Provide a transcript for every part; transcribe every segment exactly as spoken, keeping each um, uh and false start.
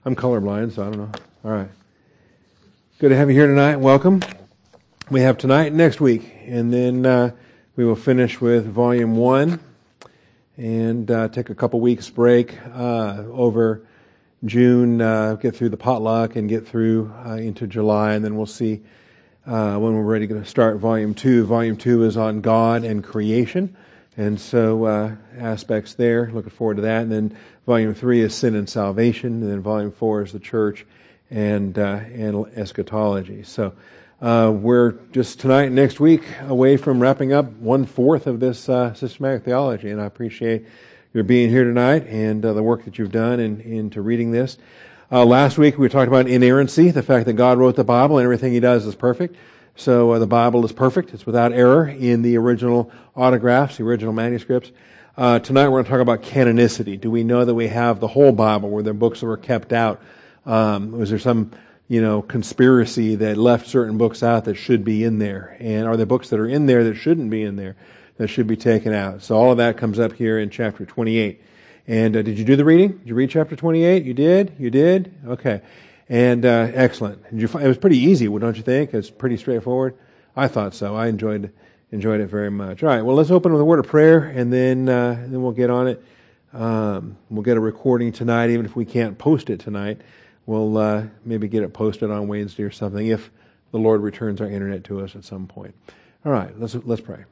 I'm colorblind, so I don't know. All right. Good to have you here tonight. Welcome. We have tonight and next week, and then uh, we will finish with Volume one and uh, take a couple weeks break uh, over June, uh, get through the potluck and get through uh, into July, and then we'll see uh, when we're ready to start Volume two. Volume two is on God and creation, and so uh, aspects there. Looking forward to that. And then Volume three is sin and salvation, and then Volume four is the church and uh, and eschatology. So uh, we're just tonight and next week away from wrapping up one fourth of this uh, systematic theology, and I appreciate your being here tonight and uh, the work that you've done in, into reading this. Uh, last week we talked about inerrancy, the fact that God wrote the Bible and everything He does is perfect. So uh, the Bible is perfect; it's without error in the original autographs, the original manuscripts. Uh, tonight we're going to talk about canonicity. Do we know that we have the whole Bible? Were there books that were kept out? Um, was there some, you know, conspiracy that left certain books out that should be in there? And are there books that are in there that shouldn't be in there, that should be taken out? So all of that comes up here in chapter twenty-eight. And uh, did you do the reading? Did you read chapter twenty-eight? You did? You did? Okay. And uh, excellent. Did you find, it was pretty easy, don't you think? It's pretty straightforward. I thought so. I enjoyed enjoyed it very much. All right. Well, let's open with a word of prayer, and then uh, then we'll get on it. Um, we'll get a recording tonight, even if we can't post it tonight. We'll uh, maybe get it posted on Wednesday or something, if the Lord returns our internet to us at some point. All right. Let's let's pray.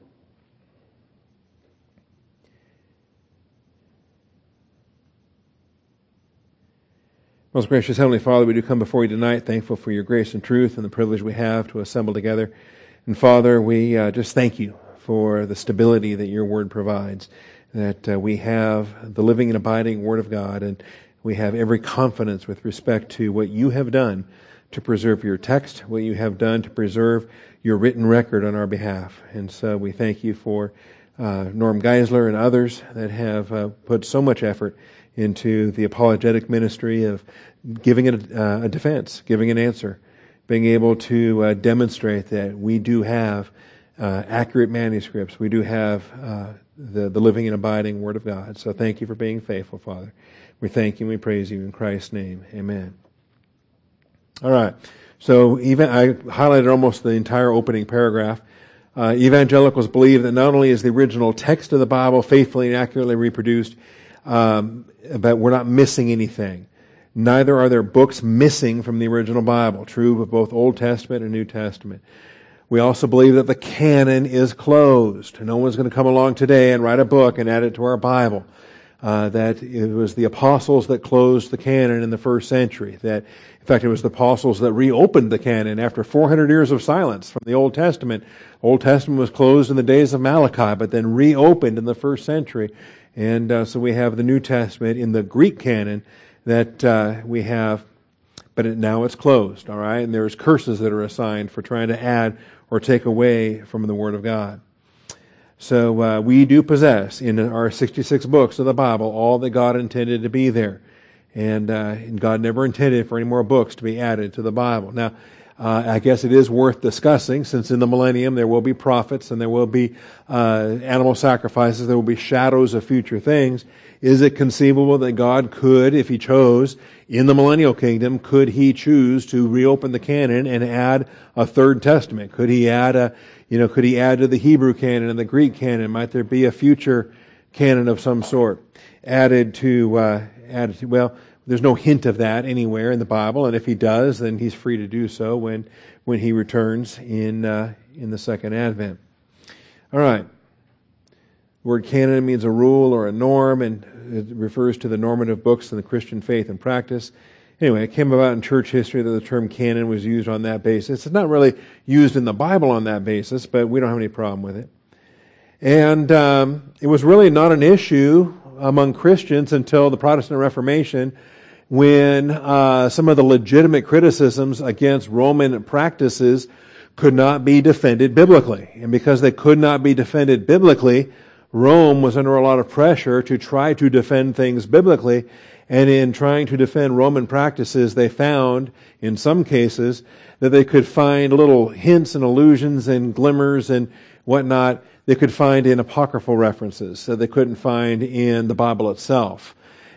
Most gracious Heavenly Father, we do come before you tonight, thankful for your grace and truth and the privilege we have to assemble together. And Father, we uh, just thank you for the stability that your word provides, that uh, we have the living and abiding word of God, and we have every confidence with respect to what you have done to preserve your text, what you have done to preserve your written record on our behalf. And so we thank you for uh, Norm Geisler and others that have uh, put so much effort into the apologetic ministry of giving it a, uh, a defense, giving an answer, being able to uh, demonstrate that we do have uh, accurate manuscripts. We do have uh, the, the living and abiding Word of God. So thank you for being faithful, Father. We thank you and we praise you in Christ's name. Amen. All right. So even I highlighted almost the entire opening paragraph. Uh, evangelicals believe that not only is the original text of the Bible faithfully and accurately reproduced, um, but we're not missing anything. Neither are there books missing from the original Bible, true of both Old Testament and New Testament. We also believe that the canon is closed. No one's going to come along today and write a book and add it to our Bible. Uh, that it was the apostles that closed the canon in the first century. That, in fact, it was the apostles that reopened the canon after four hundred years of silence from the Old Testament. Old Testament was closed in the days of Malachi, but then reopened in the first century. And uh, so we have the New Testament in the Greek canon that uh, we have, but it, now it's closed, all right? And there's curses that are assigned for trying to add or take away from the Word of God. So uh, we do possess in our sixty-six books of the Bible all that God intended to be there. And, uh, and God never intended for any more books to be added to the Bible. Now, uh, I guess it is worth discussing, since in the millennium there will be prophets and there will be uh, animal sacrifices, there will be shadows of future things. Is it conceivable that God could, if He chose, in the millennial kingdom, could He choose to reopen the canon and add a third testament? Could He add a, you know, could He add to the Hebrew canon and the Greek canon? Might there be a future canon of some sort added to, uh, added to, well, there's no hint of that anywhere in the Bible, and if He does, then He's free to do so when, when He returns in, uh, in the second advent. All right. The word canon means a rule or a norm, and it refers to the normative books in the Christian faith and practice. Anyway, it came about in church history that the term canon was used on that basis. It's not really used in the Bible on that basis, but we don't have any problem with it. And um, it was really not an issue among Christians until the Protestant Reformation, when uh, some of the legitimate criticisms against Roman practices could not be defended biblically. And because they could not be defended biblically, Rome was under a lot of pressure to try to defend things biblically, and in trying to defend Roman practices, they found, in some cases, that they could find little hints and allusions and glimmers and whatnot they could find in apocryphal references that they couldn't find in the Bible itself.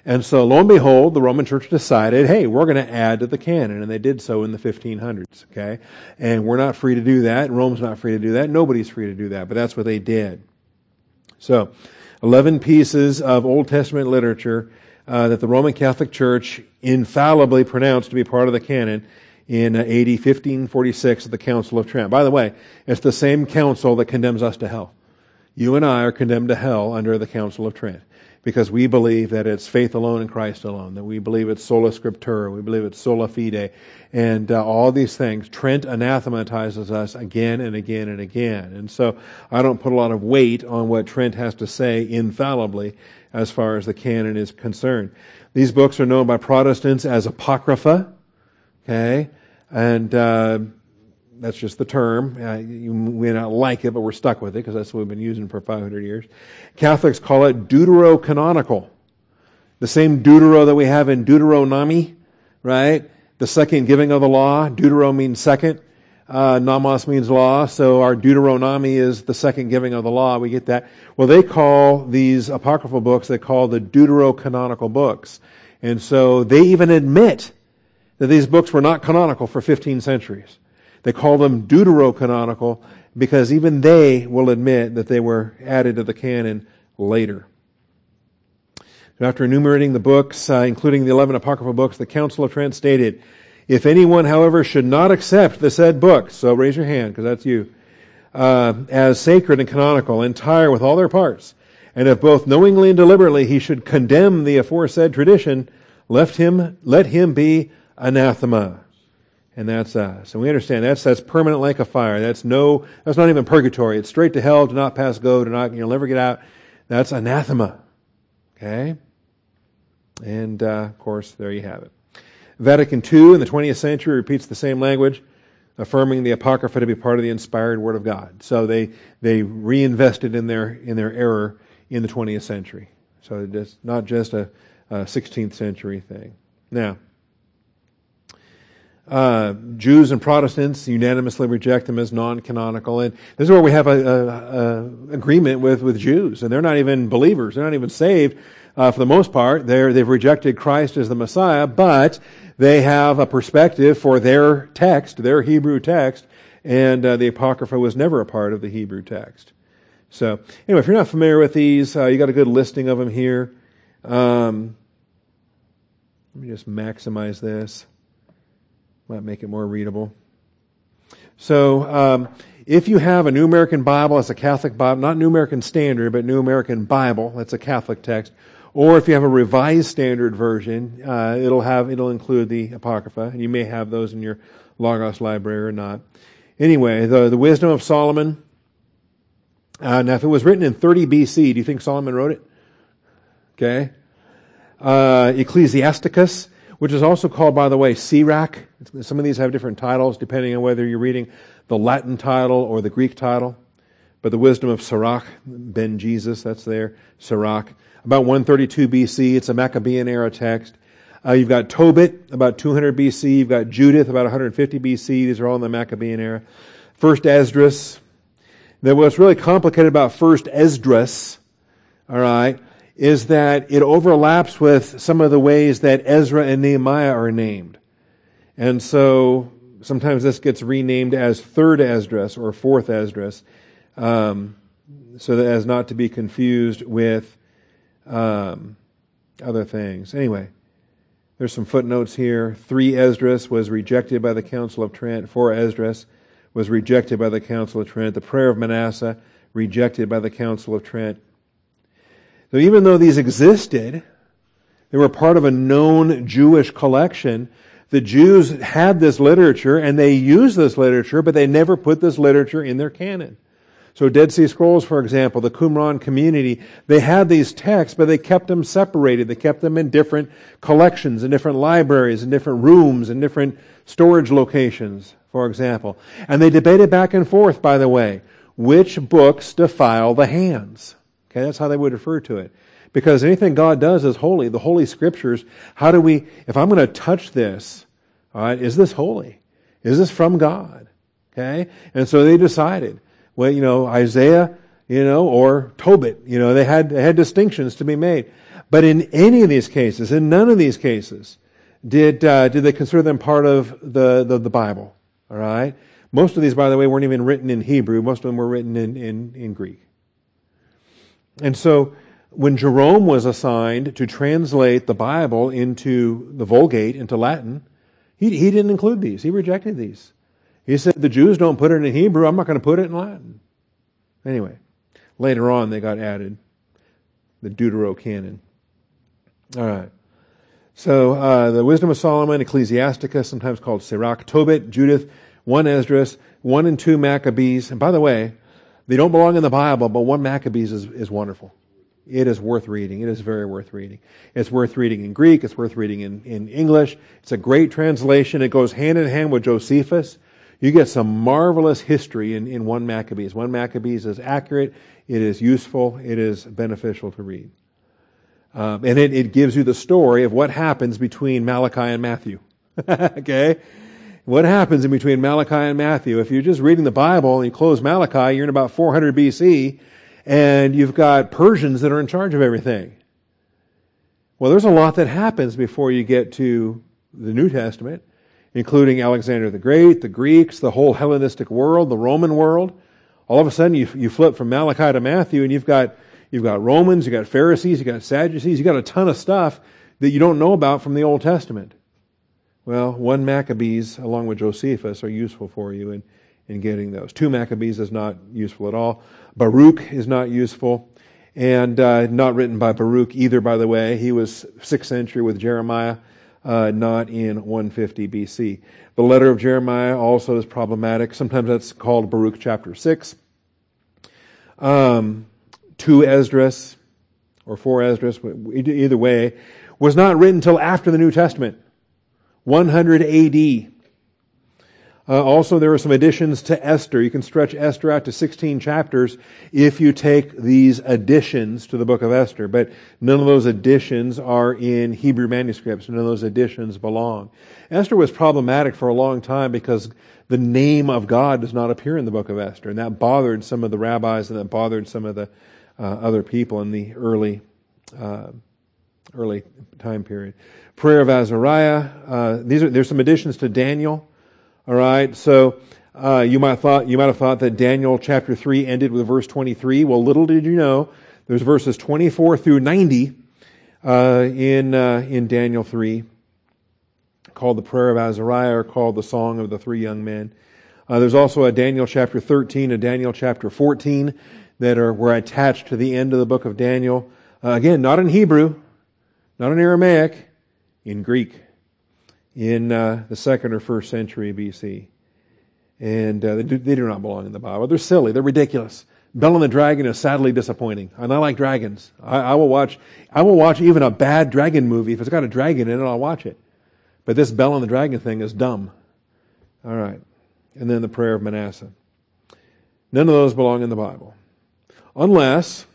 And so lo and behold, the Roman Church decided, hey, we're going to add to the canon. And they did so in the fifteen hundreds, okay? And we're not free to do that. Rome's not free to do that. Nobody's free to do that. But that's what they did. So, eleven pieces of Old Testament literature uh, that the Roman Catholic Church infallibly pronounced to be part of the canon in uh, A D fifteen forty-six at the Council of Trent. By the way, it's the same council that condemns us to hell. You and I are condemned to hell under the Council of Trent because we believe that it's faith alone in Christ alone, that we believe it's sola scriptura, we believe it's sola fide, and uh, all these things. Trent anathematizes us again and again and again. And so I don't put a lot of weight on what Trent has to say infallibly as far as the canon is concerned. These books are known by Protestants as Apocrypha, okay? And uh, that's just the term. Uh, you may not like it, but we're stuck with it because that's what we've been using for five hundred years. Catholics call it deuterocanonical. The same deutero that we have in Deuteronomy, right? The second giving of the law. Deutero means second. Uh, nomos means law. So our Deuteronomy is the second giving of the law. We get that. Well, they call these apocryphal books, they call the deuterocanonical books. And so they even admit that these books were not canonical for fifteen centuries. They call them deuterocanonical because even they will admit that they were added to the canon later. After enumerating the books, uh, including the eleven apocryphal books, the Council of Trent stated, if anyone, however, should not accept the said books, so raise your hand because that's you, uh, as sacred and canonical, entire with all their parts, and if both knowingly and deliberately he should condemn the aforesaid tradition, left him, let him be anathema. And that's us. And we understand that's that's permanent like a fire. That's no, that's not even purgatory. It's straight to hell, do not pass go, do not, you'll never get out. That's anathema. Okay? And, uh, of course, there you have it. Vatican Two in the twentieth century repeats the same language, affirming the Apocrypha to be part of the inspired Word of God. So they, they reinvested in their, in their error in the twentieth century. So it's not just a, a sixteenth century thing. Now, Uh, Jews and Protestants unanimously reject them as non-canonical, and this is where we have a, a, a agreement with, with Jews, and they're not even believers, they're not even saved uh, for the most part. They're, they've rejected Christ as the Messiah, but they have a perspective for their text, their Hebrew text, and uh, the Apocrypha was never a part of the Hebrew text. So, anyway, if you're not familiar with these, uh, you got a good listing of them here. Um, let me just maximize this. Might make it more readable. So, um, if you have a New American Bible, it's a Catholic Bible, not New American Standard, but New American Bible, that's a Catholic text. Or if you have a Revised Standard version, uh, it'll have, it'll include the Apocrypha, and you may have those in your Logos library or not. Anyway, the, the Wisdom of Solomon. Uh, now, if it was written in thirty B C, do you think Solomon wrote it? Okay. Uh, Ecclesiasticus, which is also called, by the way, Sirach. Some of these have different titles depending on whether you're reading the Latin title or the Greek title. But the Wisdom of Sirach, Ben Jesus, that's there, Sirach. About one thirty-two B C, it's a Maccabean era text. Uh, you've got Tobit, about two hundred B C. You've got Judith, about one hundred fifty B C. These are all in the Maccabean era. First Esdras. Then what's really complicated about First Esdras, all right, is that it overlaps with some of the ways that Ezra and Nehemiah are named. And so sometimes this gets renamed as Third Esdras or Fourth Esdras, um, so that as not to be confused with um, other things. Anyway, there's some footnotes here. Three Esdras was rejected by the Council of Trent. Four Esdras was rejected by the Council of Trent. The Prayer of Manasseh, rejected by the Council of Trent. So even though these existed, they were part of a known Jewish collection. The Jews had this literature and they used this literature, but they never put this literature in their canon. So Dead Sea Scrolls, for example, the Qumran community, they had these texts, but they kept them separated. They kept them in different collections, in different libraries, in different rooms, in different storage locations, for example. And they debated back and forth, by the way, which books defile the hands. Okay, that's how they would refer to it. Because anything God does is holy. The Holy Scriptures, how do we, if I'm going to touch this, all right, is this holy? Is this from God? Okay? And so they decided, well, you know, Isaiah, you know, or Tobit, you know, they had, they had distinctions to be made. But in any of these cases, in none of these cases, did uh, did they consider them part of the, the, the Bible. All right? Most of these, by the way, weren't even written in Hebrew. Most of them were written in, in, in Greek. And so when Jerome was assigned to translate the Bible into the Vulgate, into Latin, he, he didn't include these. He rejected these. He said, the Jews don't put it in Hebrew, I'm not going to put it in Latin. Anyway, later on they got added, the Deuterocanon. All right. So uh, the Wisdom of Solomon, Ecclesiasticus, sometimes called Sirach, Tobit, Judith, one Esdras, one and two Maccabees. And by the way, they don't belong in the Bible, but one Maccabees is, is wonderful. It is worth reading. It is very worth reading. It's worth reading in Greek. It's worth reading in, in English. It's a great translation. It goes hand in hand with Josephus. You get some marvelous history in, in one Maccabees. One Maccabees is accurate. It is useful. It is beneficial to read. Um, and it, it gives you the story of what happens between Malachi and Matthew. Okay? What happens in between Malachi and Matthew? If you're just reading the Bible and you close Malachi, you're in about four hundred B C, and you've got Persians that are in charge of everything. Well, there's a lot that happens before you get to the New Testament, including Alexander the Great, the Greeks, the whole Hellenistic world, the Roman world. All of a sudden, you, you flip from Malachi to Matthew, and you've got you've got Romans, you've got Pharisees, you've got Sadducees, you've got a ton of stuff that you don't know about from the Old Testament. Well, one Maccabees, along with Josephus, are useful for you in, in getting those. Two Maccabees is not useful at all. Baruch is not useful, and uh, not written by Baruch either, by the way. He was sixth century with Jeremiah, uh, not in one fifty B C. The letter of Jeremiah also is problematic. Sometimes that's called Baruch chapter six. Um, two Esdras, or four Esdras, either way, was not written until after the New Testament. one hundred A D. Uh, also, there are some additions to Esther. You can stretch Esther out to sixteen chapters if you take these additions to the book of Esther. But none of those additions are in Hebrew manuscripts. None of those additions belong. Esther was problematic for a long time because the name of God does not appear in the book of Esther. And that bothered some of the rabbis and that bothered some of the uh, other people in the early uh, early time period. Prayer of Azariah. Uh, these are there's some additions to Daniel. All right, so uh, you might thought you might have thought that Daniel chapter three ended with verse twenty-three. Well, little did you know, there's verses twenty-four through ninety uh, in uh, in Daniel three, called the Prayer of Azariah, or called the Song of the Three Young Men. Uh, there's also a Daniel chapter thirteen, a Daniel chapter fourteen that are were attached to the end of the book of Daniel. Uh, again, not in Hebrew, not in Aramaic, in Greek. In uh, the second or first century B C. And uh, they, do, they do not belong in the Bible. They're silly. They're ridiculous. Bel and the Dragon is sadly disappointing. And I like dragons. I, I will watch I will watch even a bad dragon movie. If it's got a dragon in it, I'll watch it. But this Bel and the Dragon thing is dumb. All right. And then the Prayer of Manasseh. None of those belong in the Bible. Unless...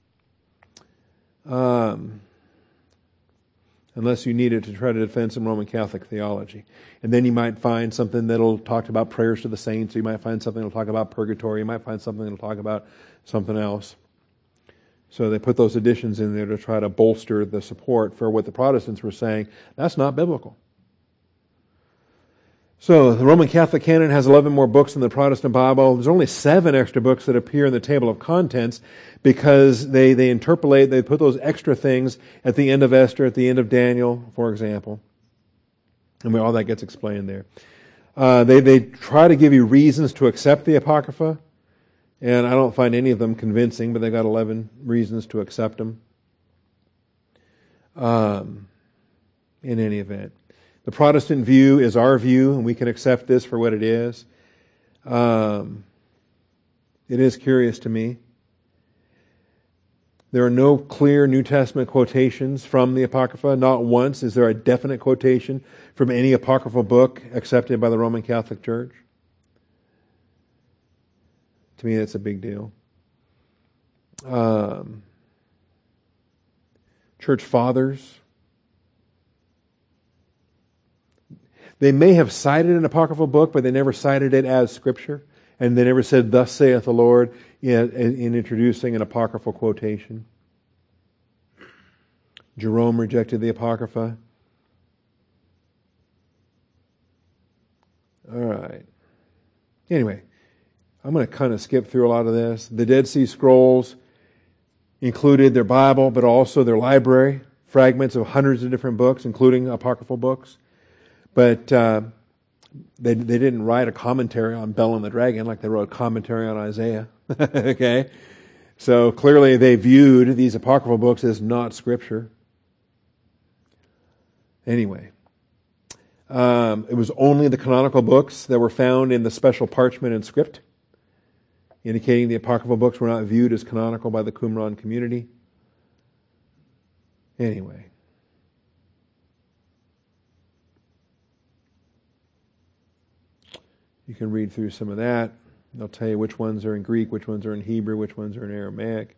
Um, unless you need it to try to defend some Roman Catholic theology. And then you might find something that'll talk about prayers to the saints, or you might find something that'll talk about purgatory, you might find something that'll talk about something else. So they put those additions in there to try to bolster the support for what the Protestants were saying. That's not biblical. So the Roman Catholic canon has eleven more books than the Protestant Bible. There's only seven extra books that appear in the table of contents because they, they interpolate, they put those extra things at the end of Esther, at the end of Daniel, for example. And all that gets explained there. Uh, they, they try to give you reasons to accept the Apocrypha, and I don't find any of them convincing, but they got eleven reasons to accept them. Um, in any event. The Protestant view is our view, and we can accept this for what it is. Um, it is curious to me. There are no clear New Testament quotations from the Apocrypha. Not once is there a definite quotation from any apocryphal book accepted by the Roman Catholic Church. To me, that's a big deal. Um, church fathers, they may have cited an apocryphal book, but they never cited it as Scripture. And they never said, "Thus saith the Lord," in, in introducing an apocryphal quotation. Jerome rejected the Apocrypha. All right. Anyway, I'm going to kind of skip through a lot of this. The Dead Sea Scrolls included their Bible, but also their library, fragments of hundreds of different books, including apocryphal books. But uh, they they didn't write a commentary on Bel and the Dragon like they wrote a commentary on Isaiah. Okay? So clearly they viewed these apocryphal books as not Scripture. Anyway, um, it was only the canonical books that were found in the special parchment and script, indicating the apocryphal books were not viewed as canonical by the Qumran community. Anyway. You can read through some of that. They'll tell you which ones are in Greek, which ones are in Hebrew, which ones are in Aramaic.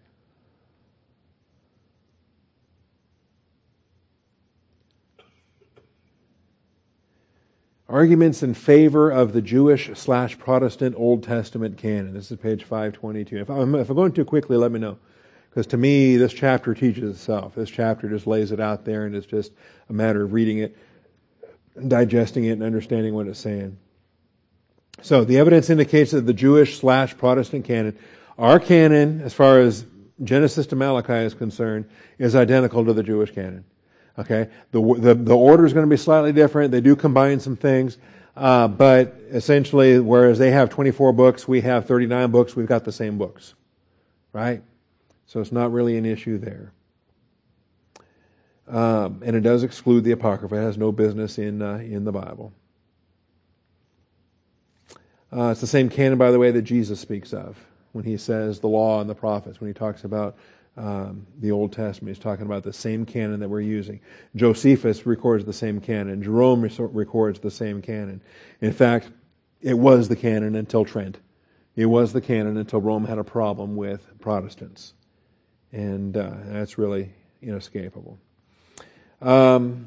Arguments in favor of the Jewish slash Protestant Old Testament canon. This is page five twenty-two. If I'm, if I'm going too quickly, let me know. Because to me, this chapter teaches itself. This chapter just lays it out there, and it's just a matter of reading it, digesting it, and understanding what it's saying. So the evidence indicates that the Jewish slash Protestant canon, our canon, as far as Genesis to Malachi is concerned, is identical to the Jewish canon. Okay, the the, the order is going to be slightly different. They do combine some things, uh, but essentially, whereas they have twenty-four books, we have thirty-nine books. We've got the same books, right? So it's not really an issue there. Um, and it does exclude the Apocrypha. It has no business in uh, in the Bible. Uh, it's the same canon, by the way, that Jesus speaks of when he says the law and the prophets. When he talks about um, the Old Testament, he's talking about the same canon that we're using. Josephus records the same canon. Jerome records the same canon. In fact, it was the canon until Trent. It was the canon until Rome had a problem with Protestants. And uh, that's really inescapable. Um,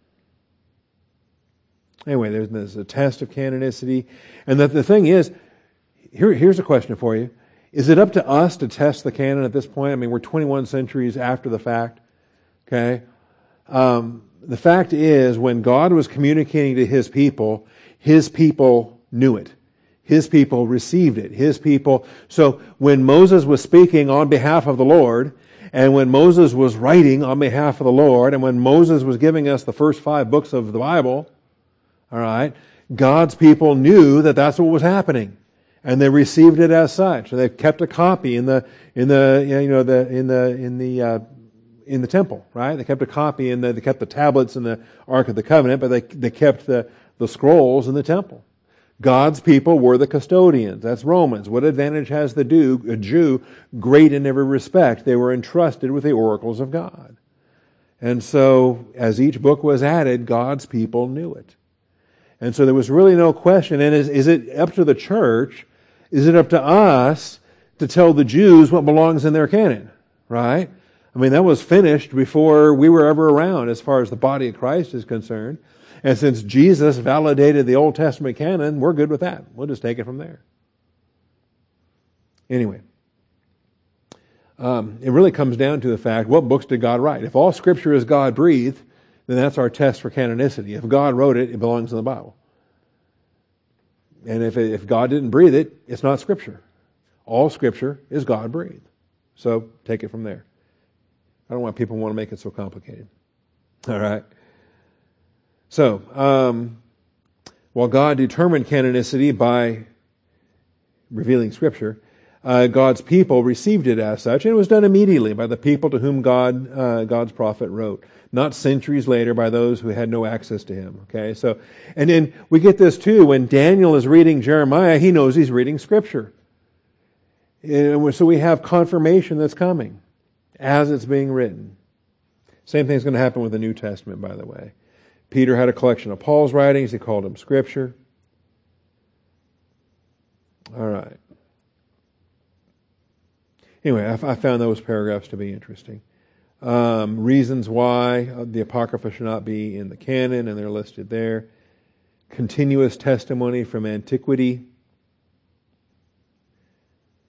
anyway, there's, there's a test of canonicity. And the, the thing is, here, here's a question for you. Is it up to us to test the canon at this point? I mean, we're twenty-one centuries after the fact. Okay? Um, the fact is, when God was communicating to His people, His people knew it. His people received it. His people. So when Moses was speaking on behalf of the Lord, and when Moses was writing on behalf of the Lord, and when Moses was giving us the first five books of the Bible, all right, God's people knew that that's what was happening, and they received it as such. They kept a copy in the in the you know the in the in the uh, in the temple, right? They kept a copy in the they kept the tablets in the Ark of the Covenant, but they they kept the the scrolls in the temple. God's people were the custodians. That's Romans. What advantage has the Jew, a Jew? Great in every respect. They were entrusted with the oracles of God. And so, as each book was added, God's people knew it. And so there was really no question. And is, is it up to the church? Is it up to us to tell the Jews what belongs in their canon? Right? I mean, that was finished before we were ever around as far as the body of Christ is concerned. And since Jesus validated the Old Testament canon, we're good with that. We'll just take it from there. Anyway, um, it really comes down to the fact, what books did God write? If all Scripture is God-breathed, then that's our test for canonicity. If God wrote it, it belongs in the Bible. And if it, if God didn't breathe it, it's not Scripture. All Scripture is God-breathed. So take it from there. I don't want people who want to make it so complicated. All right. So, um, while God determined canonicity by revealing Scripture, uh, God's people received it as such, and it was done immediately by the people to whom God, uh, God's prophet wrote, not centuries later by those who had no access to him. Okay, so, and then we get this too, when Daniel is reading Jeremiah, he knows he's reading Scripture. And so we have confirmation that's coming as it's being written. Same thing's going to happen with the New Testament, by the way. Peter had a collection of Paul's writings. He called them Scripture. All right. Anyway, I, I found those paragraphs to be interesting. Um, reasons why the Apocrypha should not be in the canon, and they're listed there. Continuous testimony from antiquity.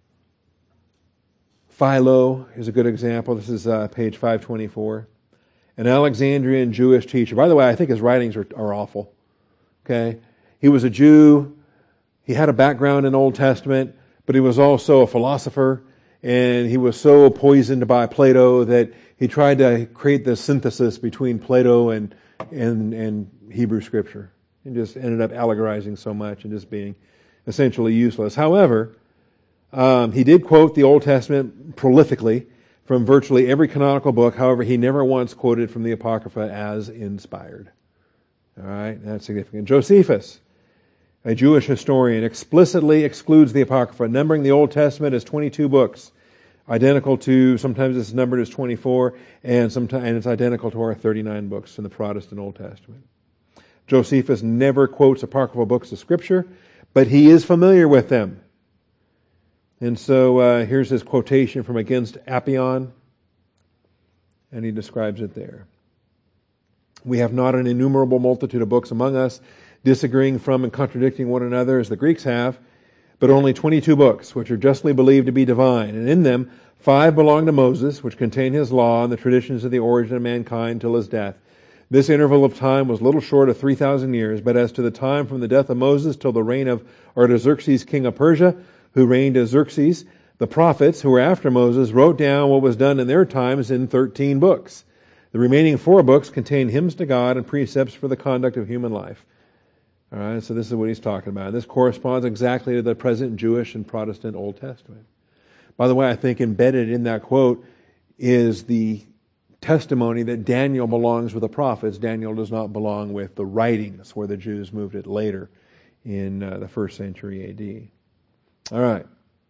Philo is a good example. This is uh, page five twenty-four. an Alexandrian Jewish teacher. By the way, I think his writings are, are awful. Okay? He was a Jew. He had a background in Old Testament, but he was also a philosopher, and he was so poisoned by Plato that he tried to create this synthesis between Plato and and, and Hebrew Scripture. He just ended up allegorizing so much and just being essentially useless. However, um, he did quote the Old Testament prolifically from virtually every canonical book. However, he never once quoted from the Apocrypha as inspired. All right, that's significant. Josephus, a Jewish historian, explicitly excludes the Apocrypha, numbering the Old Testament as twenty-two books, identical to, sometimes it's numbered as twenty-four, and sometimes and it's identical to our thirty-nine books in the Protestant Old Testament. Josephus never quotes apocryphal books of Scripture, but he is familiar with them. And so uh, here's his quotation from Against Appian, and he describes it there. We have not an innumerable multitude of books among us, disagreeing from and contradicting one another as the Greeks have, but only twenty-two books, which are justly believed to be divine. And in them, five belong to Moses, which contain his law and the traditions of the origin of mankind till his death. This interval of time was little short of three thousand years, but as to the time from the death of Moses till the reign of Artaxerxes, king of Persia, who reigned as Xerxes, the prophets who were after Moses wrote down what was done in their times in thirteen books. The remaining four books contain hymns to God and precepts for the conduct of human life. All right, so this is what he's talking about. This corresponds exactly to the present Jewish and Protestant Old Testament. By the way, I think embedded in that quote is the testimony that Daniel belongs with the prophets. Daniel does not belong with the writings, where the Jews moved it later in uh, the first century A D. All right.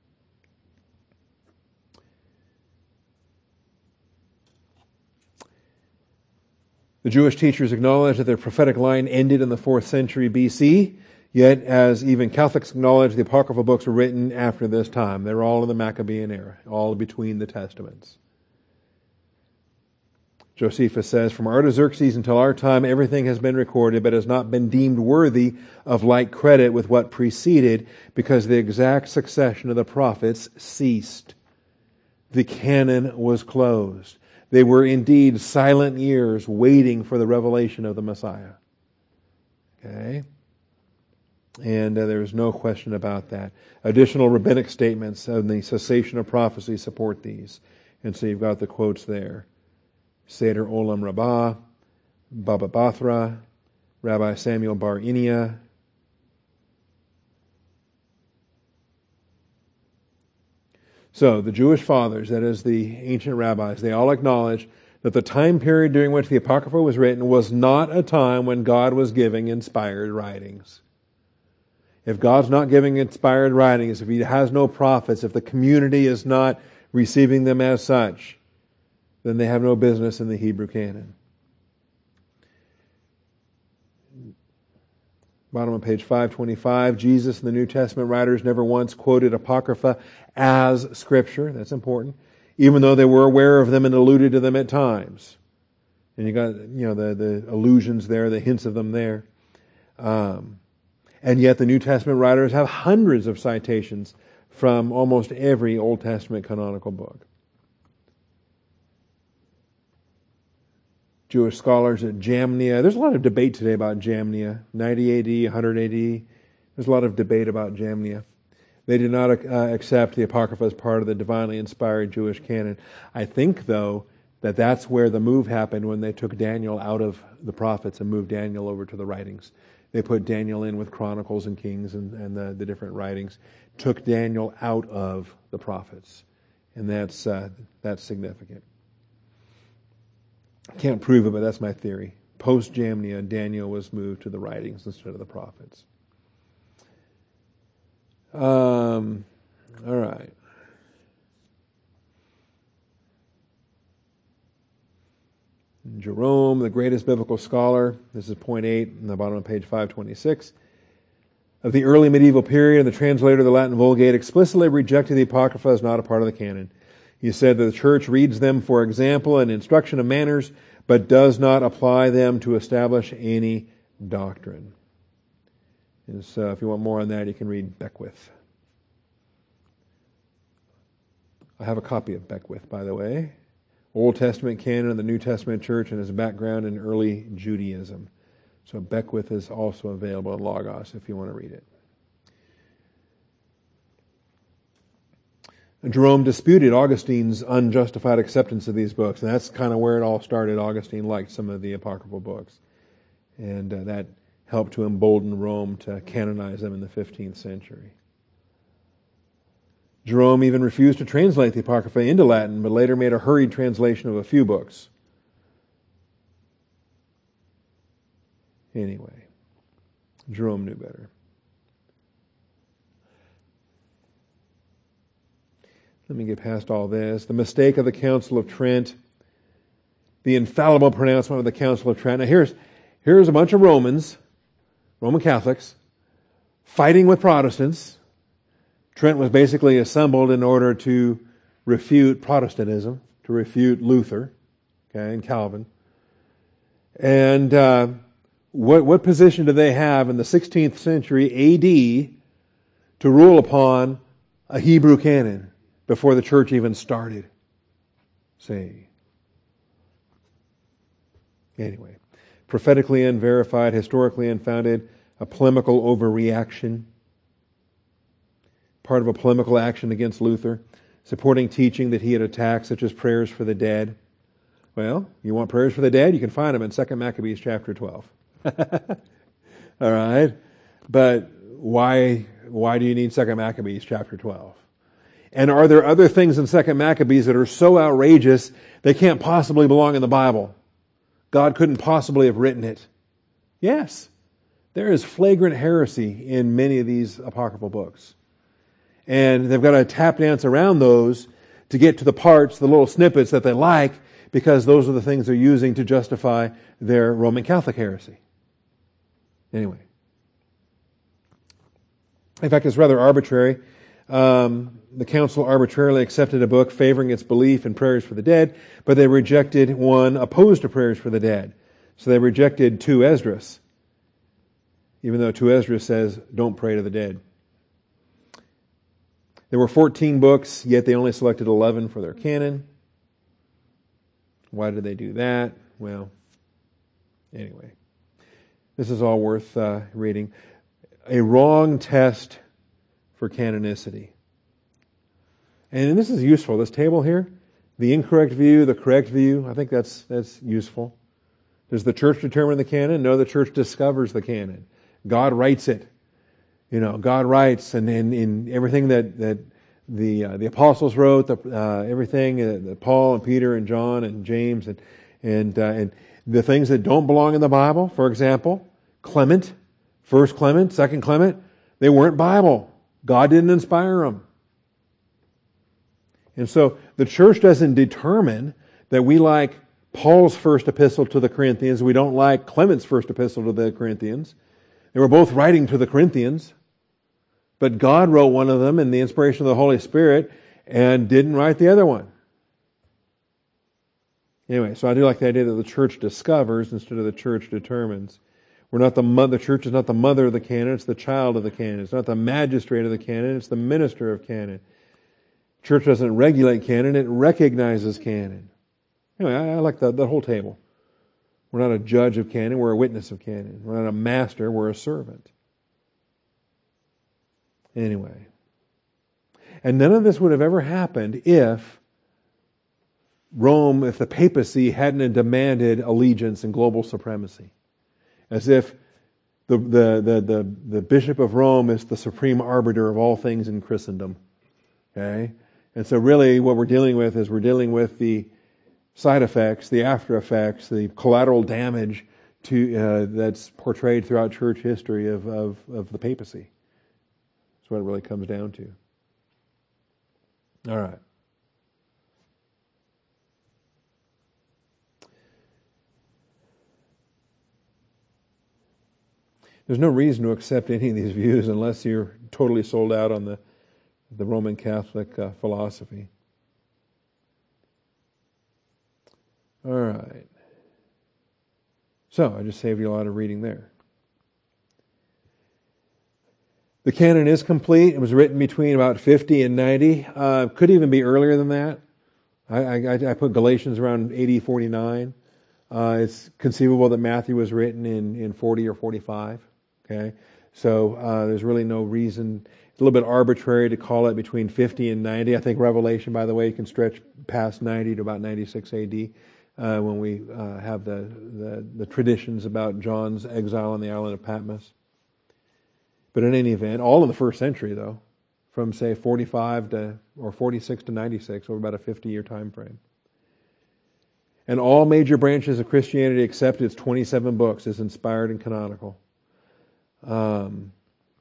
The Jewish teachers acknowledge that their prophetic line ended in the fourth century B C, yet as even Catholics acknowledge, the apocryphal books were written after this time. They're all in the Maccabean era, all between the Testaments. Josephus says, from Artaxerxes until our time, everything has been recorded, but has not been deemed worthy of like credit with what preceded, because the exact succession of the prophets ceased. The canon was closed. They were indeed silent ears waiting for the revelation of the Messiah. Okay? And uh, there is no question about that. Additional rabbinic statements on the cessation of prophecy support these. And so you've got the quotes there. Seder Olam Rabbah, Baba Bathra, Rabbi Samuel Bar Inia. So the Jewish fathers, that is the ancient rabbis, they all acknowledge that the time period during which the Apocrypha was written was not a time when God was giving inspired writings. If God's not giving inspired writings, if He has no prophets, if the community is not receiving them as such, then they have no business in the Hebrew canon. Bottom of page five twenty-five, Jesus and the New Testament writers never once quoted Apocrypha as Scripture. That's important. Even though they were aware of them and alluded to them at times. And you got, you know, the, the allusions there, the hints of them there. Um, and yet the New Testament writers have hundreds of citations from almost every Old Testament canonical book. Jewish scholars at Jamnia. There's a lot of debate today about Jamnia. ninety A D, one hundred A D. There's a lot of debate about Jamnia. They did not uh, accept the Apocrypha as part of the divinely inspired Jewish canon. I think, though, that that's where the move happened when they took Daniel out of the prophets and moved Daniel over to the writings. They put Daniel in with Chronicles and Kings and, and the, the different writings. Took Daniel out of the prophets. And that's uh, that's significant. Can't prove it, but that's my theory. Post-Jamnia, Daniel was moved to the writings instead of the prophets. Um, all right. Jerome, the greatest biblical scholar, this is point eight in the bottom of page five twenty-six, of the early medieval period, and the translator of the Latin Vulgate explicitly rejected the Apocrypha as not a part of the canon. He said that the church reads them for example and instruction of manners, but does not apply them to establish any doctrine. And so if you want more on that, you can read Beckwith. I have a copy of Beckwith, by the way. Old Testament canon of the New Testament church, and his background in early Judaism. So Beckwith is also available at Logos if you want to read it. Jerome disputed Augustine's unjustified acceptance of these books, and that's kind of where it all started. Augustine liked some of the apocryphal books, and uh, that helped to embolden Rome to canonize them in the fifteenth century. Jerome even refused to translate the Apocrypha into Latin, but later made a hurried translation of a few books. Anyway, Jerome knew better. Let me get past all this. The mistake of the Council of Trent, the infallible pronouncement of the Council of Trent. Now here's, here's a bunch of Romans, Roman Catholics, fighting with Protestants. Trent was basically assembled in order to refute Protestantism, to refute Luther, okay, and Calvin. And uh, what, what position do they have in the sixteenth century A D to rule upon a Hebrew canon before the church even started? See. Anyway, prophetically unverified, historically unfounded, a polemical overreaction. Part of a polemical action against Luther, supporting teaching that he had attacked, such as prayers for the dead. Well, you want prayers for the dead? You can find them in Second Maccabees chapter twelve. All right? But why, why do you need Second Maccabees chapter twelve? And are there other things in Second Maccabees that are so outrageous they can't possibly belong in the Bible? God couldn't possibly have written it. Yes. There is flagrant heresy in many of these apocryphal books. And they've got to tap dance around those to get to the parts, the little snippets that they like, because those are the things they're using to justify their Roman Catholic heresy. Anyway. In fact, it's rather arbitrary. Um, the council arbitrarily accepted a book favoring its belief in prayers for the dead, but they rejected one opposed to prayers for the dead. So they rejected two Esdras, even though two Esdras says, don't pray to the dead. There were fourteen books, yet they only selected eleven for their canon. Why did they do that? Well, anyway. This is all worth uh, reading. A wrong test for canonicity. And this is useful, this table here. The incorrect view, the correct view, I think that's that's useful. Does the church determine the canon? No, the church discovers the canon. God writes it. You know, God writes, and in, in everything that, that the uh, the apostles wrote, the, uh, everything uh, that Paul and Peter and John and James and and uh, and the things that don't belong in the Bible, for example, Clement, First Clement, Second Clement, they weren't Bible. God didn't inspire them. And so the church doesn't determine that we like Paul's first epistle to the Corinthians, we don't like Clement's first epistle to the Corinthians. They were both writing to the Corinthians. But God wrote one of them in the inspiration of the Holy Spirit and didn't write the other one. Anyway, so I do like the idea that the church discovers instead of the church determines. We're not the mother, the church is not the mother of the canon, it's the child of the canon. It's not the magistrate of the canon, it's the minister of canon. Church doesn't regulate canon, it recognizes canon. Anyway, I, I like the, the whole table. We're not a judge of canon, we're a witness of canon. We're not a master, we're a servant. Anyway. And none of this would have ever happened if Rome, if the papacy hadn't demanded allegiance and global supremacy. As if the, the, the, the, the Bishop of Rome is the supreme arbiter of all things in Christendom. Okay? And so really what we're dealing with is we're dealing with the side effects, the after effects, the collateral damage to uh, that's portrayed throughout church history of, of, of the papacy. That's what it really comes down to. All right. There's no reason to accept any of these views unless you're totally sold out on the, the Roman Catholic uh, philosophy. All right. So, I just saved you a lot of reading there. The canon is complete. It was written between about fifty and ninety. Uh, could even be earlier than that. I, I, I put Galatians around A D forty-nine. Uh, it's conceivable that Matthew was written in, in forty or forty-five. Okay, so uh, there's really no reason. It's a little bit arbitrary to call it between fifty and ninety. I think Revelation, by the way, can stretch past ninety to about ninety-six A D uh, when we uh, have the, the the traditions about John's exile on the island of Patmos. But in any event, all in the first century, though, from say forty-five to or forty-six to ninety-six, over about a fifty-year time frame. And all major branches of Christianity, except its twenty-seven books, is inspired and canonical. Um,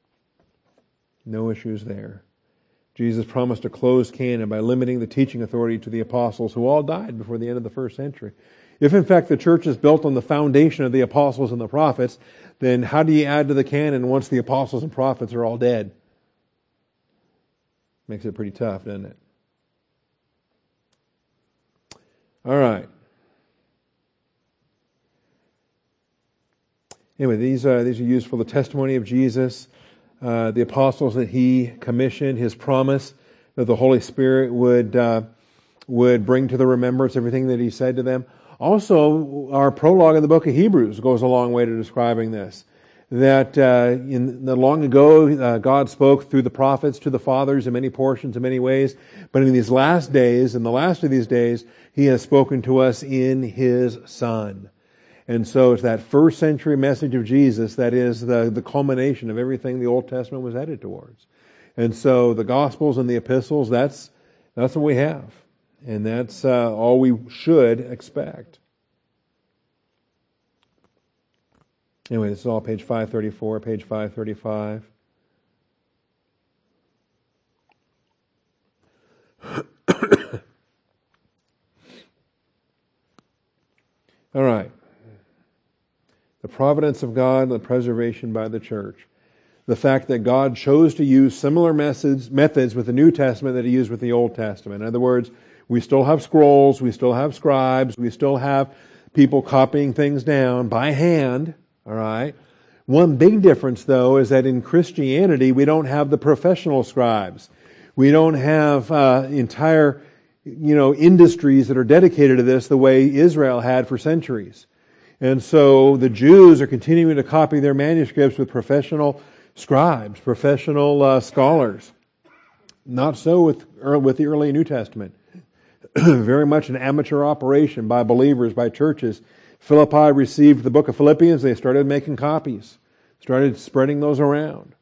no issues there. Jesus promised a closed canon by limiting the teaching authority to the apostles, who all died before the end of the first century. If in fact the church is built on the foundation of the apostles and the prophets, then how do you add to the canon once the apostles and prophets are all dead? Makes it pretty tough, doesn't it? All right. Anyway, these uh, these are used for the testimony of Jesus, uh, the apostles that he commissioned, his promise that the Holy Spirit would uh, would bring to the remembrance everything that he said to them. Also, our prologue in the book of Hebrews goes a long way to describing this. That uh, in the long ago, uh, God spoke through the prophets to the fathers in many portions, in many ways. But in these last days, in the last of these days, he has spoken to us in his Son. And so it's that first century message of Jesus that is the, the culmination of everything the Old Testament was headed towards. And so the Gospels and the Epistles, that's that's what we have. And that's uh, all we should expect. Anyway, this is all page five thirty-four, page five thirty-five. All right. The providence of God and the preservation by the church. The fact that God chose to use similar methods, methods with the New Testament that he used with the Old Testament. In other words, we still have scrolls, we still have scribes, we still have people copying things down by hand. All right. One big difference, though, is that in Christianity, we don't have the professional scribes. We don't have uh, entire, you know, industries that are dedicated to this the way Israel had for centuries. And so the Jews are continuing to copy their manuscripts with professional scribes, professional uh, scholars. Not so with with the early New Testament. Very much an amateur operation by believers, by churches. Philippi received the book of Philippians. They started making copies, started spreading those around.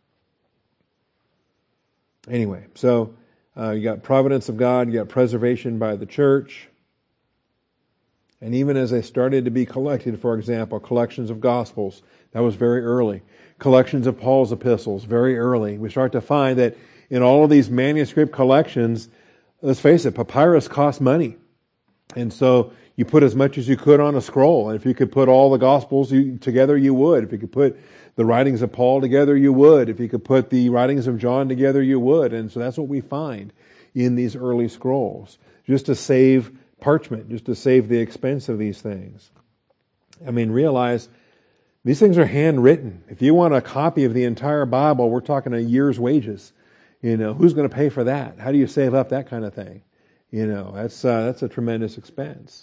Anyway, so uh, you got providence of God, you got preservation by the church. And even as they started to be collected, for example, collections of Gospels, that was very early. Collections of Paul's epistles, very early. We start to find that in all of these manuscript collections, let's face it, papyrus costs money. And so you put as much as you could on a scroll. And if you could put all the Gospels together, you would. If you could put the writings of Paul together, you would. If you could put the writings of John together, you would. And so that's what we find in these early scrolls, just to save parchment, just to save the expense of these things. I mean, realize these things are handwritten. If you want a copy of the entire Bible, we're talking a year's wages. You know, who's going to pay for that? How do you save up that kind of thing? You know, that's uh, that's a tremendous expense.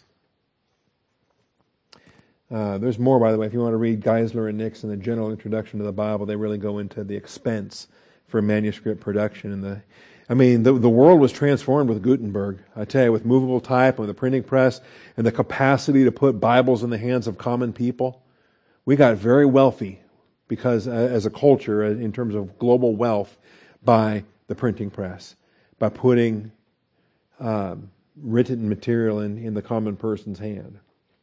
Uh, there's more, by the way. If you want to read Geisler and Nix in the general introduction to the Bible, they really go into the expense for manuscript production. And the, I mean, the the world was transformed with Gutenberg. I tell you, with movable type and the printing press and the capacity to put Bibles in the hands of common people, we got very wealthy because, uh, as a culture, uh, in terms of global wealth, by the printing press, by putting um, written material in, in the common person's hand.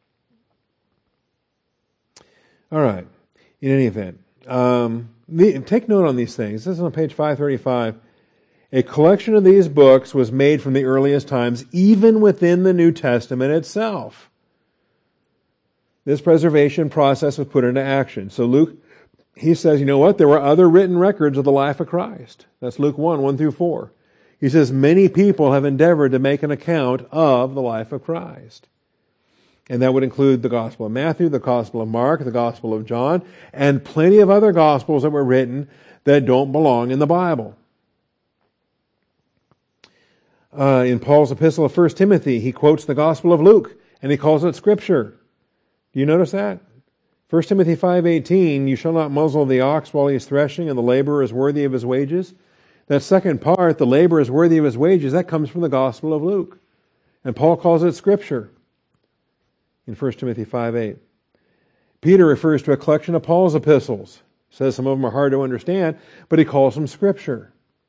All right. In any event, um, the, take note on these things. This is on page five thirty-five. A collection of these books was made from the earliest times, even within the New Testament itself. This preservation process was put into action. So Luke, he says, you know what? There were other written records of the life of Christ. That's Luke one, one through four. He says, many people have endeavored to make an account of the life of Christ. And that would include the Gospel of Matthew, the Gospel of Mark, the Gospel of John, and plenty of other Gospels that were written that don't belong in the Bible. Uh, in Paul's epistle of First Timothy, he quotes the Gospel of Luke, and he calls it Scripture. Do you notice that? First Timothy five eighteen, you shall not muzzle the ox while he is threshing, and the laborer is worthy of his wages. That second part, the laborer is worthy of his wages, that comes from the Gospel of Luke. And Paul calls it Scripture in First Timothy five eight. Peter refers to a collection of Paul's epistles. Says some of them are hard to understand, but he calls them Scripture.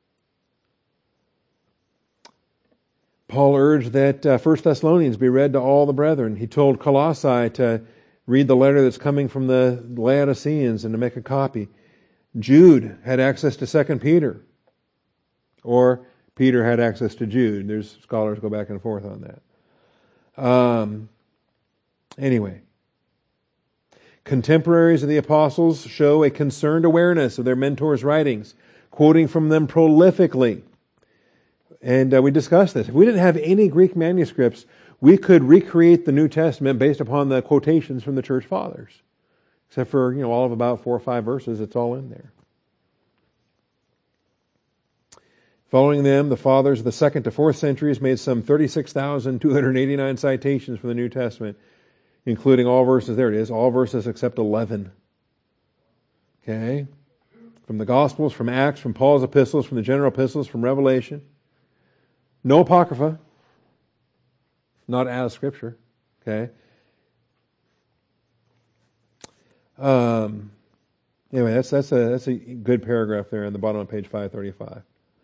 Paul urged that uh, First Thessalonians be read to all the brethren. He told Colossae to read the letter that's coming from the Laodiceans and to make a copy. Jude had access to Second Peter. Or Peter had access to Jude. There's scholars go back and forth on that. Um, anyway. Contemporaries of the apostles show a concerned awareness of their mentors' writings, quoting from them prolifically. And uh, we discussed this. If we didn't have any Greek manuscripts, we could recreate the New Testament based upon the quotations from the church fathers. Except for, you know, all of about four or five verses, it's all in there. Following them, the fathers of the second to fourth centuries made some thirty-six thousand two hundred eighty-nine citations from the New Testament, including all verses. There it is, all verses except eleven. Okay? From the Gospels, from Acts, from Paul's epistles, from the general epistles, from Revelation. No Apocrypha. Not as Scripture. Okay? Um, anyway, that's that's a that's a good paragraph there on the bottom of page five thirty-five.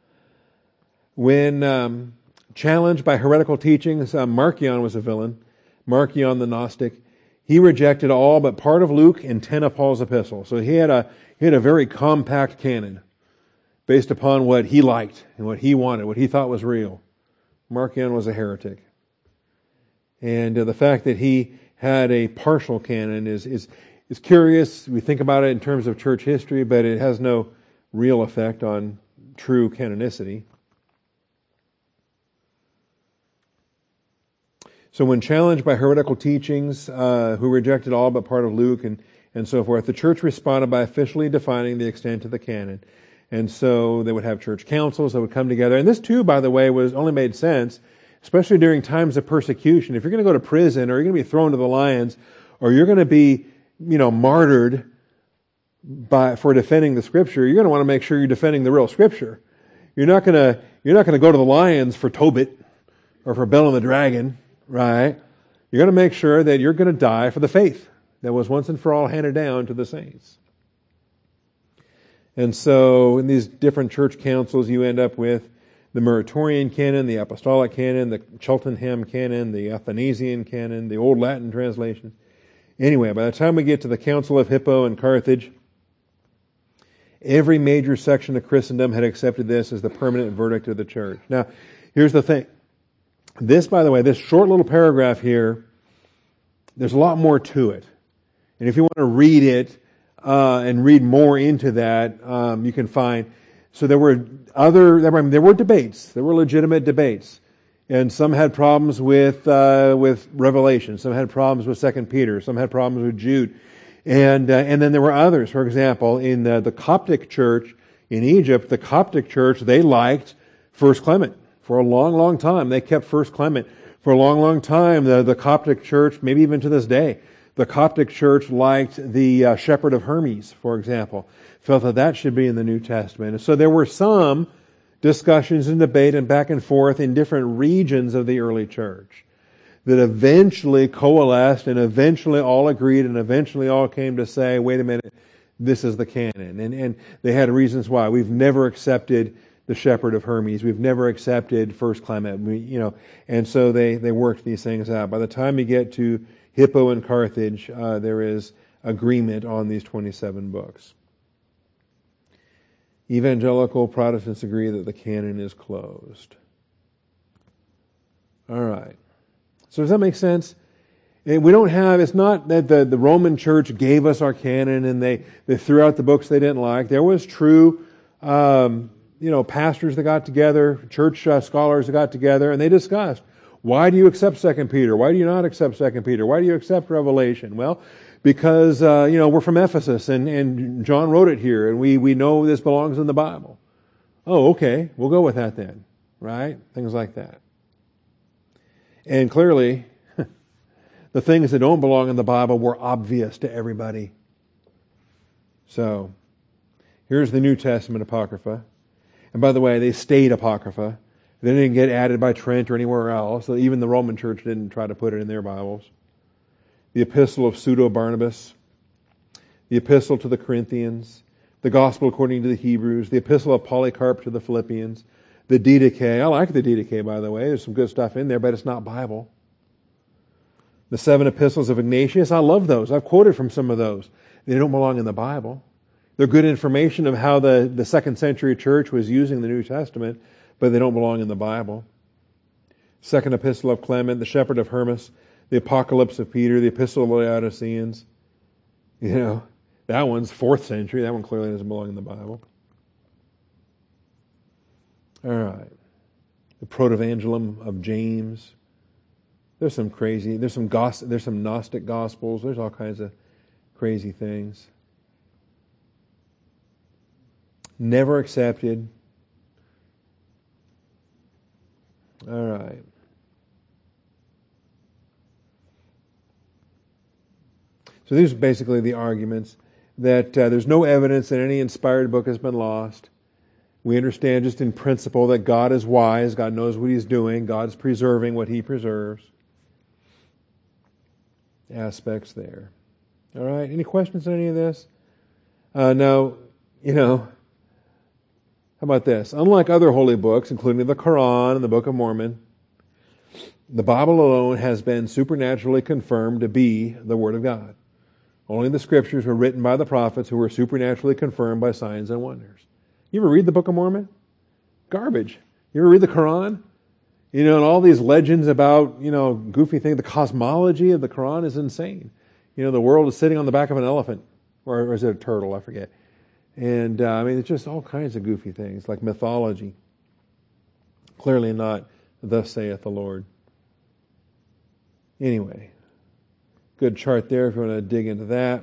When um, challenged by heretical teachings, uh, Marcion was a villain. Marcion the Gnostic. He rejected all but part of Luke and ten of Paul's epistles. So he had a he had a very compact canon based upon what he liked and what he wanted, what he thought was real. Marcion was a heretic. And uh, the fact that he had a partial canon is, is, is curious. We think about it in terms of church history, but it has no real effect on true canonicity. So when challenged by heretical teachings, uh, who rejected all but part of Luke and, and so forth, the church responded by officially defining the extent of the canon. And so they would have church councils that would come together. And this too, by the way, was only made sense, especially during times of persecution. If you're going to go to prison, or you're going to be thrown to the lions, or you're going to be, you know, martyred by for defending the Scripture, you're going to want to make sure you're defending the real Scripture. You're not going to you're not going to go to the lions for Tobit or for Bel and the Dragon, right? You're going to make sure that you're going to die for the faith that was once and for all handed down to the saints. And so in these different church councils, you end up with the Muratorian canon, the Apostolic canon, the Cheltenham canon, the Athanasian canon, the Old Latin translation. Anyway, by the time we get to the Council of Hippo in Carthage, every major section of Christendom had accepted this as the permanent verdict of the church. Now, here's the thing. This, by the way, this short little paragraph here, there's a lot more to it. And if you want to read it, Uh, and read more into that, um, you can find. So there were other, there were, there were debates. There were legitimate debates, and some had problems with uh, with Revelation. Some had problems with Second Peter. Some had problems with Jude, and uh, and then there were others. For example, in the, the Coptic church in Egypt, the Coptic church, they liked First Clement for a long, long time. They kept First Clement for a long, long time. The the Coptic church, maybe even to this day. The Coptic church liked the uh, Shepherd of Hermes, for example, felt that that should be in the New Testament. And so there were some discussions and debate and back and forth in different regions of the early church that eventually coalesced and eventually all agreed and eventually all came to say, wait a minute, this is the canon. And, and they had reasons why. We've never accepted the Shepherd of Hermes. We've never accepted First Clement. We, you know, and so they, they worked these things out. By the time you get to Hippo and Carthage, uh, there is agreement on these twenty-seven books. Evangelical Protestants agree that the canon is closed. All right. So does that make sense? And we don't have, it's not that the, the Roman Church gave us our canon and they, they threw out the books they didn't like. There was true, um, you know, pastors that got together, church uh, scholars that got together, and they discussed, why do you accept Second Peter? Why do you not accept Second Peter? Why do you accept Revelation? Well, because, uh, you know, we're from Ephesus and, and John wrote it here and we, we know this belongs in the Bible. Oh, okay. We'll go with that then. right? Things like that. And clearly, the things that don't belong in the Bible were obvious to everybody. So, here's the New Testament Apocrypha. And by the way, they stayed Apocrypha. They didn't get added by Trent or anywhere else. So even the Roman Church didn't try to put it in their Bibles. The Epistle of Pseudo-Barnabas, the Epistle to the Corinthians, the Gospel according to the Hebrews, the Epistle of Polycarp to the Philippians, the Didache. I like the Didache, by the way. There's some good stuff in there, but it's not Bible. The seven epistles of Ignatius, I love those. I've quoted from some of those. They don't belong in the Bible. They're good information of how the, the second century church was using the New Testament, but they don't belong in the Bible. Second epistle of Clement, the shepherd of Hermas, the Apocalypse of Peter, the Epistle of the Laodiceans. You know, that one's fourth century. That one clearly doesn't belong in the Bible. All right. The Protevangelium of James. There's some crazy, there's some gospel, there's some Gnostic Gospels. There's all kinds of crazy things. Never accepted. All right. So these are basically the arguments that uh, there's no evidence that any inspired book has been lost. We understand just in principle that God is wise. God knows what He's doing. God's preserving what He preserves. Aspects there. All right. Any questions on any of this? Uh, now, you know, how about this? Unlike other holy books, including the Quran and the Book of Mormon, the Bible alone has been supernaturally confirmed to be the Word of God. Only the Scriptures were written by the prophets who were supernaturally confirmed by signs and wonders. You ever read the Book of Mormon? Garbage. You ever read the Quran? You know, and all these legends about, you know, goofy things. The cosmology of the Quran is insane. You know, the world is sitting on the back of an elephant. Or, or is it a turtle? I forget. And, uh, I mean, it's just all kinds of goofy things, like mythology. Clearly not, thus saith the Lord. Anyway, good chart there if you want to dig into that.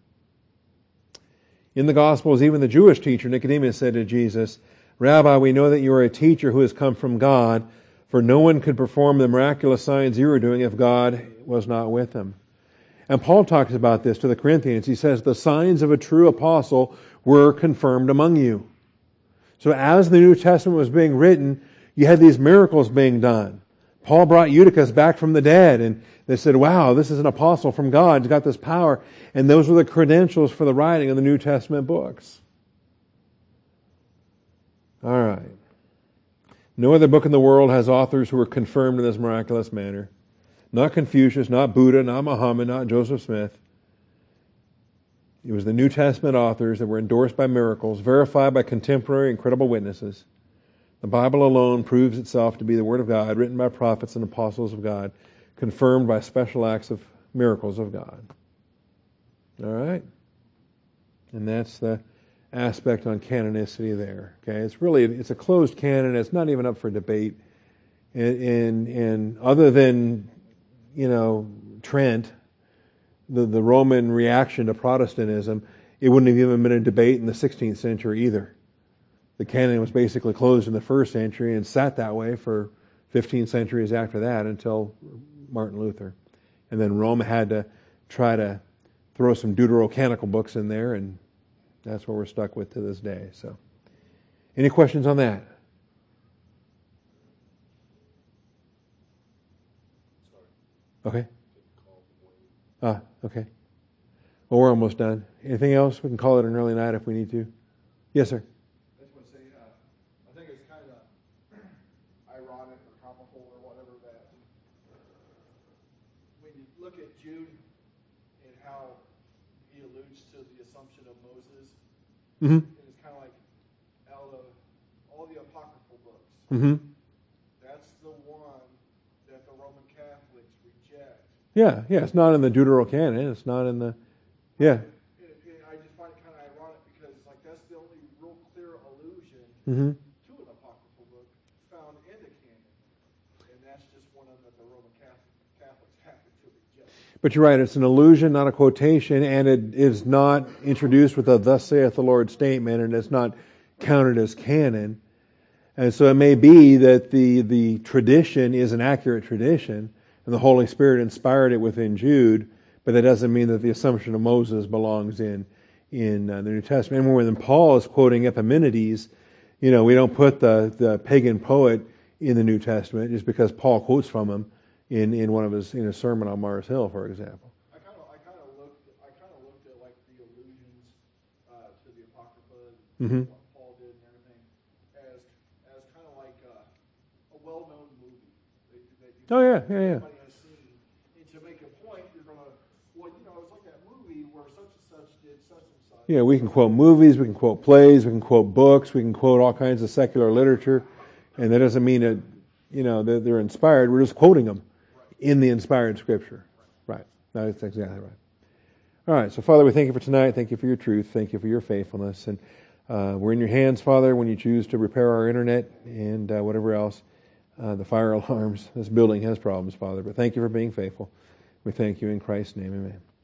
In the Gospels, even the Jewish teacher, Nicodemus, said to Jesus, Rabbi, we know that you are a teacher who has come from God, for no one could perform the miraculous signs you are doing if God was not with him. And Paul talks about this to the Corinthians. He says, the signs of a true apostle were confirmed among you. So as the New Testament was being written, you had these miracles being done. Paul brought Eutychus back from the dead, and they said, wow, this is an apostle from God. He's got this power. And those were the credentials for the writing of the New Testament books. All right. No other book in the world has authors who were confirmed in this miraculous manner. Not Confucius, not Buddha, not Muhammad, not Joseph Smith. It was the New Testament authors that were endorsed by miracles, verified by contemporary and credible witnesses. The Bible alone proves itself to be the Word of God, written by prophets and apostles of God, confirmed by special acts of miracles of God. All right? And that's the aspect on canonicity there. Okay, it's really, it's a closed canon. It's not even up for debate. And, and, and other than, you know, Trent, the, the Roman reaction to Protestantism, it wouldn't have even been a debate in the sixteenth century either. The canon was basically closed in the first century and sat that way for fifteen centuries after that until Martin Luther. And then Rome had to try to throw some deuterocanonical books in there, and that's what we're stuck with to this day. So, any questions on that? Okay. Ah, okay. Well, we're almost done. Anything else? We can call it an early night if we need to. Yes, sir. I just want to say, uh, I think it's kind of ironic or comical or whatever that when you look at Jude and how he alludes to the assumption of Moses, Mm-hmm. it's kind of like out of all the apocryphal books, Mm-hmm. that's the one that the Roman Catholics reject. Yeah, yeah. It's not in the Deuterocanon. It's not in the, yeah. And, and I just find it kind of ironic because it's like that's the only real clear allusion Mm-hmm. to an apocryphal book found in the canon, and that's just one of them that the Roman Catholic, Catholics happen to reject. But you're right, it's an allusion, not a quotation, and it is not introduced with a thus saith the Lord statement, and it's not counted as canon. And so it may be that the, the tradition is an accurate tradition, and the Holy Spirit inspired it within Jude, but that doesn't mean that the assumption of Moses belongs in in uh, the New Testament. And when Paul is quoting Epimenides, you know, we don't put the, the pagan poet in the New Testament just because Paul quotes from him in, in one of his in a sermon on Mars Hill, for example. I kind of I kind of looked I kind of looked at like the allusions uh, to the Apocrypha and Mm-hmm. what Paul did and everything as as kind of like uh, a well-known movie that, that you Oh yeah, yeah, yeah. everybody has seen. And to make a point, you're gonna well, you know, it's like that movie where such and such did such and such. Yeah, we can quote movies, we can quote plays, we can quote books, we can quote all kinds of secular literature, and that doesn't mean that, you know, that they're inspired. We're just quoting them in the inspired Scripture. Right. That's exactly right. All right, so Father, we thank you for tonight. Thank you for your truth. Thank you for your faithfulness. And uh, we're in your hands, Father, when you choose to repair our internet and uh, whatever else. Uh, the fire alarms. This building has problems, Father, but thank you for being faithful. We thank you in Christ's name. Amen.